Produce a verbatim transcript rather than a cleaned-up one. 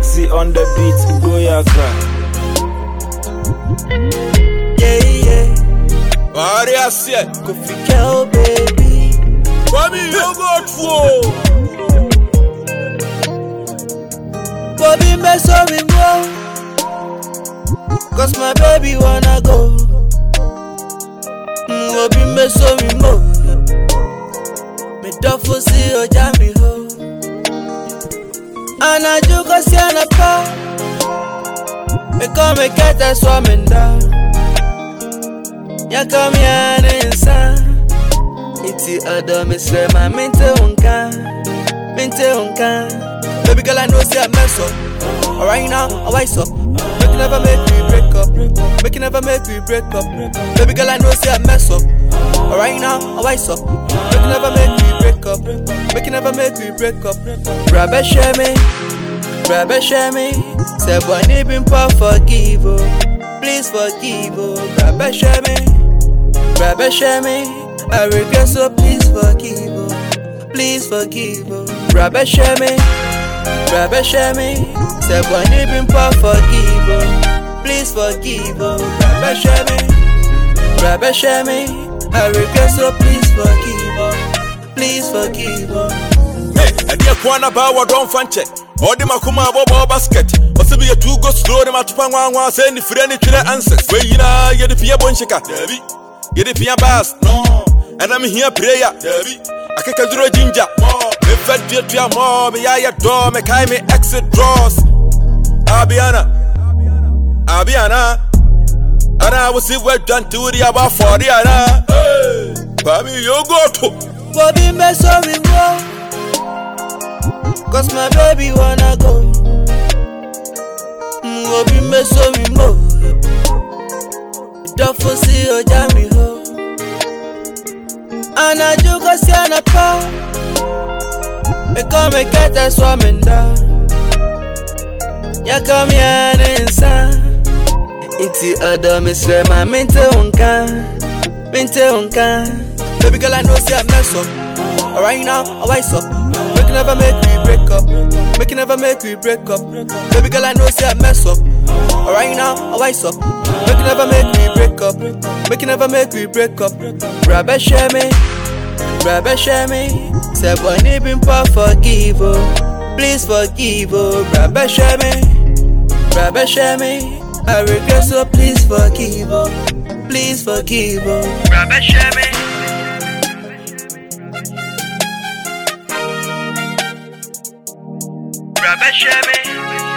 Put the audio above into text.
Foxy on the beat, go yakra. Yeah, yeah. What I say? Kofi Kel, baby. Bobby, you got four. Bobby, mess up me more. Cause my baby wanna go. Mm, Bobby, mess up me more. Me duffo see your jammy ho. And I do go see an apart. Me come me get a swimming down. Ya come here and inside. Iti other me say my mente unka, mente unka. Baby girl I know say I mess up. Alright now I wise up. Make you never make me break up. Make you never make me break up. Baby girl I know say I mess up. Alright now I wise up. Make you never make me break up. Make you never make me break up. Rabbe share me, rabbe share me. Say boy need been pa forgive oh. Please forgive oh. Rabbe share me, rabbe share me. I regret so please forgive oh. Please forgive oh. Rabbe share me, rabbe share me. Say boy need been pa forgive oh. Please forgive oh. Rabbe share me, rabbe share me. I regret so please forgive oh. Please forgive oh. Hey, and the Kwana Bawa don't fan check. All the Makuma Bobo basket. What's the be two go slow them at Pangwa send the friend to the answers. Where you know, you're the Pia Bonchika, Debbie. You're the Pia Bass, no. And I'm here prayer, Debbie. I can do ginger. Me fed you to your mom, I adore me, kind me exit draws. Abiana, Abiana. And I will see what done to the about forty. Hey, Bobby, you go to Bobby, mess up me more. Cause my baby wanna go. Mm, Bobby, mess up me more. Don't foresee your jammy ho. And I do go see an apart. Me come me get a swimming down. Ya come here and inside. Iti other me say my mente unka, mente unka. Baby girl I know say I mess up. Alright now I wise up. Make you never make me break up. Make you never make me break up. Baby girl I know say I mess up. Alright now I wise up. Make you never make me break up. Make you never make me break up. Rabbe share me, rabbe share me. Say boy need been pa forgive oh. Please forgive oh. Rabbe share me, rabbe share me. I regret so please forgive oh. Please forgive oh. Rabbe share me. Rabbe share me.